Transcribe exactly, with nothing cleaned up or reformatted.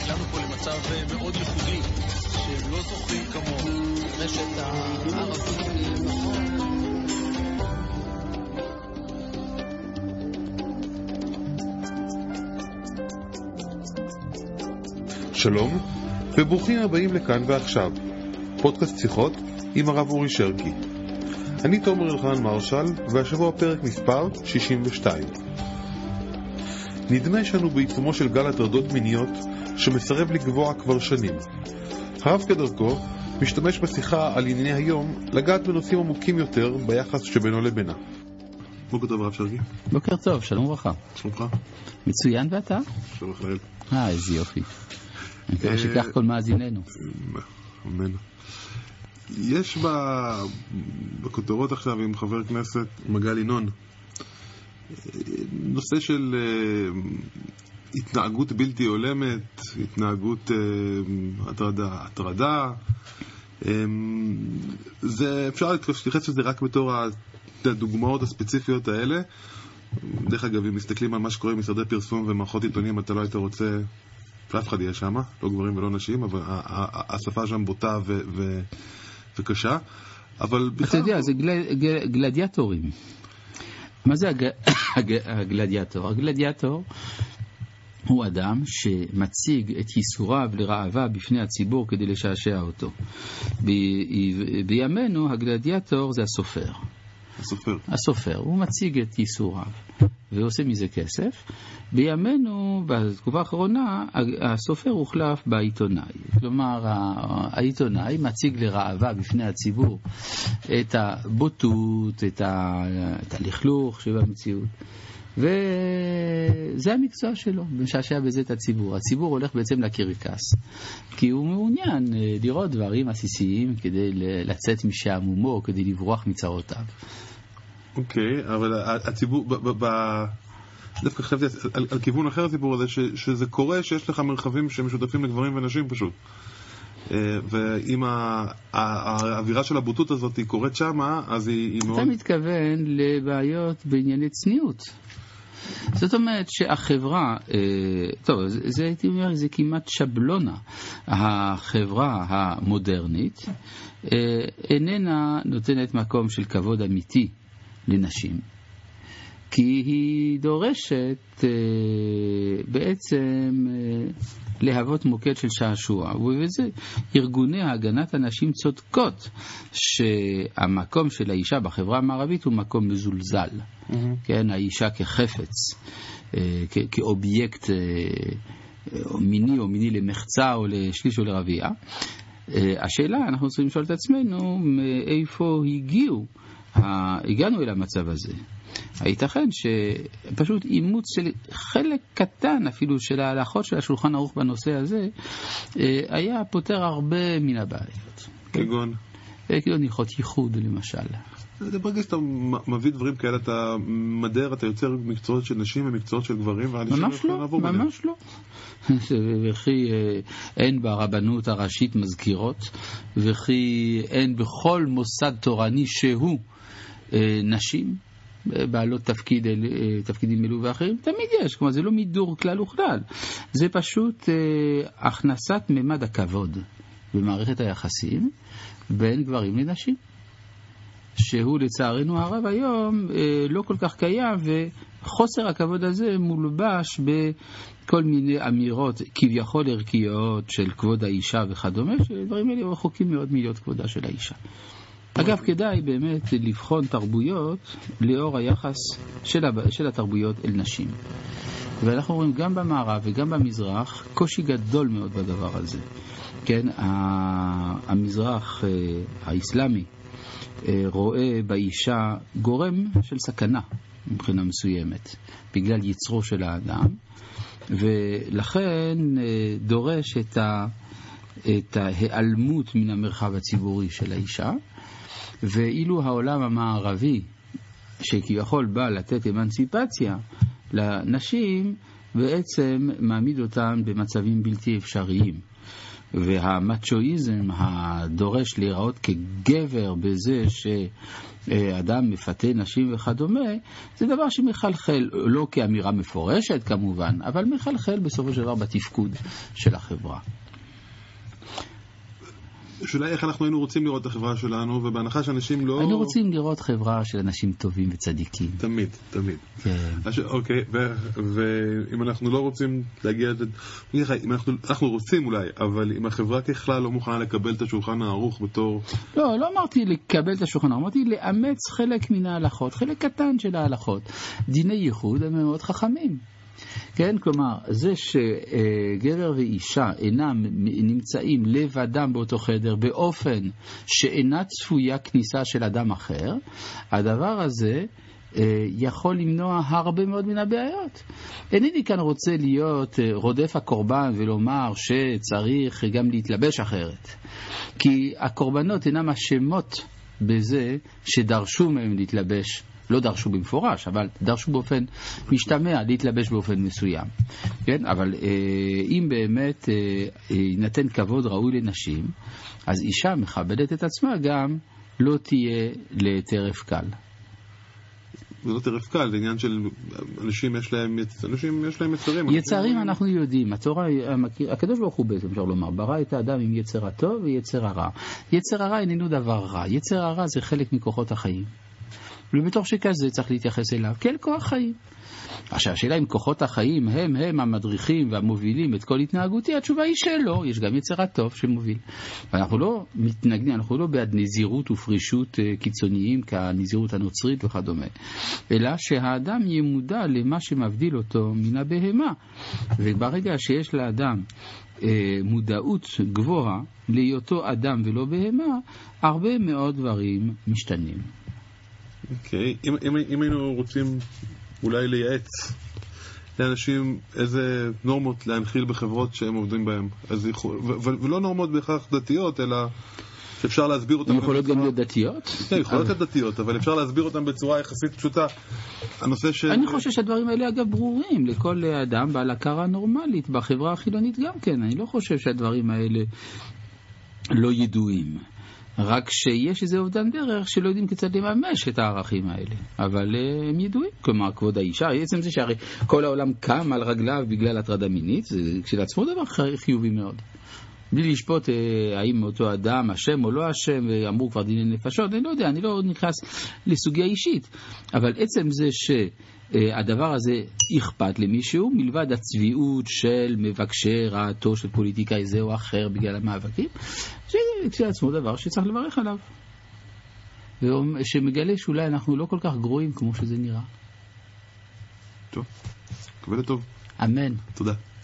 הגענו פה למצב מאוד ייחודי, שהם לא זוכים כמו רשת הערבית נכון. שלום, וברוכים הבאים לכאן ועכשיו, פודקאסט שיחות עם הרב אורי שרקי. אני תומר אלחנן מרשל, והשבוע פרק מספר שישים ושתיים. נדמה שאנו בעיצומו של גל הטרדות מיניות שמסרב לגבוה כבר שנים. הרב כדרכו משתמש בשיחה על ענייני היום לגעת בנושאים עמוקים יותר ביחס שבינו לבינה. בוקר טוב הרב שרקי. בוקר טוב, שלום וברכה. שלומך? מצוין ואתה? שלום חייל. אה, איזה יופי. אני מקווה שכך כל מאזיננו. אמן. יש בכותרות עכשיו עם חבר כנסת מגל ינון נושא של התנהגות בלתי הולמת, התנהגות הטרדה, הטרדה. זה אפשר להתייחס לזה רק בתור הדוגמאות הספציפיות האלה. דרך אגב, אם מסתכלים על מה שקורה עם משרדי פרסום ומערכות עיתונים, אתה לא היית רוצה שאף אחד יהיה שם, לא גברים ולא נשים, אבל השפה שם בוטה ו... ו... וקשה, אבל בכלל... אתה יודע, זה גל... גלדיאטורים. מה זה הג... הגלדיאטור? הגלדיאטור הוא אדם שמציג את ייסוריו לרעבה בפני הציבור כדי לשעשע אותו. ב... בימינו הגלדיאטור זה הסופר. הסופר. הסופר, הוא מציג את ייסוריו ועושה מזה כסף. בימינו, בתקופה האחרונה, הסופר הוחלף בעיתונאי. כלומר, העיתונאי מציג לרעבה בפני הציבור את הבוטות, את, ה... את הלכלוך שבמציאות. וזה המקצוע שלו, משעשע בזה את הציבור. הציבור הולך בעצם לקרקס, כי הוא מעוניין לראות דברים עסיסיים כדי לצאת משעמומו, כדי לברוח מצרותיו. אוקיי, אבל הציבור, דווקא חשבתי על, על כיוון אחר הסיפור הזה, ש, שזה קורה שיש לך מרחבים שמשותפים לגברים ונשים פשוט. ואם האווירה של הבוטות הזאת היא קורית שמה, אז היא, היא מאוד... אתה מתכוון לבעיות בענייני צניעות. זאת אומרת שהחברה, טוב, זה הייתי אומר, זה כמעט שבלונה. החברה המודרנית איננה נותנת מקום של כבוד אמיתי לנשים. כי היא דורשת בעצם להוות מוקד של שעשוע. ובזה ארגוני הגנת הנשים צודקות שהמקום של האישה בחברה המערבית הוא מקום מזולזל. Mm-hmm. כן, האישה כחפץ, כ- כאובייקט מיני או מיני למחצה או לשליש או לרביעה. השאלה, אנחנו צריכים לשאול את עצמנו מאיפה הגיעו, הגענו אל המצב הזה. הייתכן שפשוט אימוץ של חלק קטן אפילו של ההלכות של השולחן ערוך בנושא הזה היה פותר הרבה מן הבעיות. כגון? כגון הלכות ייחוד למשל. ברגע שאתה מביא דברים כאלה, אתה מדר, אתה יוצר מקצועות של נשים ומקצועות של גברים, ממש לא, ממש לא. וכי אין ברבנות הראשית מזכירות, וכי אין בכל מוסד תורני שהוא נשים בעלות תפקיד, תפקידים אלו ואחרים, תמיד יש, כלומר זה לא מידור כלל וכלל, זה פשוט הכנסת ממד הכבוד במערכת היחסים בין גברים לנשים, שהוא לצערנו הרב היום לא כל כך קיים, וחוסר הכבוד הזה מולבש בכל מיני אמירות כביכול ערכיות של כבוד האישה וכדומה, שדברים האלה רחוקים מאוד מלהיות כבודה של האישה. אגב, כדאי באמת לבחון תרבויות לאור היחס של, של התרבויות אל נשים. ואנחנו רואים גם במערב וגם במזרח קושי גדול מאוד בדבר הזה. כן, המזרח האסלאמי רואה באישה גורם של סכנה מבחינה מסוימת, בגלל יצרו של האדם, ולכן דורש את, ה, את ההיעלמות מן המרחב הציבורי של האישה, ואילו העולם המערבי שכביכול בא לתת אמנציפציה לנשים בעצם מעמיד אותן במצבים בלתי אפשריים. והמצ'ואיזם הדורש להיראות כגבר בזה שאדם מפתה נשים וכדומה, זה דבר שמחלחל, לא כאמירה מפורשת כמובן, אבל מחלחל בסופו של דבר בתפקוד של החברה. שאולי איך אנחנו היינו רוצים לראות את החברה שלנו, ובהנחה שאנשים לא... היינו רוצים לראות חברה של אנשים טובים וצדיקים. תמיד, תמיד. כן. הש... אוקיי, ו... ואם אנחנו לא רוצים להגיע... אם אנחנו... אנחנו רוצים אולי, אבל אם החברה ככלל לא מוכנה לקבל את השולחן הערוך בתור... לא, לא אמרתי לקבל את השולחן הערוך, אמרתי לאמץ חלק מן ההלכות, חלק קטן של ההלכות. דיני ייחוד הם מאוד חכמים. כן, כלומר, זה שגבר ואישה אינם נמצאים לבדם באותו חדר באופן שאינה צפויה כניסה של אדם אחר, הדבר הזה יכול למנוע הרבה מאוד מן הבעיות. אינני כאן רוצה להיות רודף הקורבן ולומר שצריך גם להתלבש אחרת, כי הקורבנות אינם אשמות בזה שדרשו מהם להתלבש, לא דרשו במפורש, אבל דרשו באופן משתמע להתלבש באופן מסוים. כן? אבל אה, אם באמת אה, ינתן כבוד ראוי לנשים, אז אישה מכבדת את עצמה גם לא תהיה לטרף קל. זה לא טרף קל, זה עניין של אנשים יש להם, אנשים יש להם יצרים. יצרים אנחנו יודעים, התורה, הקדוש ברוך הוא בעצם אפשר לומר, ברא את האדם עם יצר הטוב ויצר הרע. יצר הרע איננו דבר רע, יצר הרע זה חלק מכוחות החיים. ובתוך שכזה צריך להתייחס אליו כאל כוח חיים. עכשיו, השאלה אם כוחות החיים הם הם המדריכים והמובילים את כל התנהגותי, התשובה היא שלא, יש גם יצר הטוב שמוביל. ואנחנו לא מתנגדים, אנחנו לא בעד נזירות ופרישות קיצוניים כנזירות הנוצרית וכדומה, אלא שהאדם ימודע למה שמבדיל אותו מן הבהמה. וברגע שיש לאדם מודעות גבוהה להיותו אדם ולא בהמה, הרבה מאוד דברים משתנים. אוקיי, אם, אם, אם היינו רוצים אולי לייעץ לאנשים איזה נורמות להנחיל בחברות שהם עובדים בהם, אז יכול, ו, ו, ולא נורמות בהכרח דתיות, אלא שאפשר להסביר אותם. הן יכולות גם להיות דתיות? כן, יכולות להיות דתיות, אבל אפשר להסביר אותם בצורה יחסית פשוטה. הנושא ש... אני חושב שהדברים האלה אגב ברורים לכל אדם בעל הכרה נורמלית, בחברה החילונית גם כן. אני לא חושב שהדברים האלה לא ידועים. רק שיש איזה אובדן דרך שלא יודעים כיצד לממש את הערכים האלה. אבל uh, הם ידועים, כלומר כבוד האישה, בעצם זה שהרי כל העולם קם על רגליו בגלל הטרדה מינית, זה כשלעצמו דבר חיובי מאוד. בלי לשפוט uh, האם אותו אדם אשם או לא אשם, ואמרו כבר דיני נפשות, אני לא יודע, אני לא נכנס לסוגיה אישית. אבל עצם זה ש... הדבר הזה אכפת למישהו מלבד הצביעות של מבקשי רעתו של פוליטיקאי זה או אחר בגלל המאבקים, כשלעצמו דבר שצריך לברך עליו, שמגלה שאולי אנחנו לא כל כך גרועים כמו שזה נראה. טוב, קבל טוב. אמן. תודה.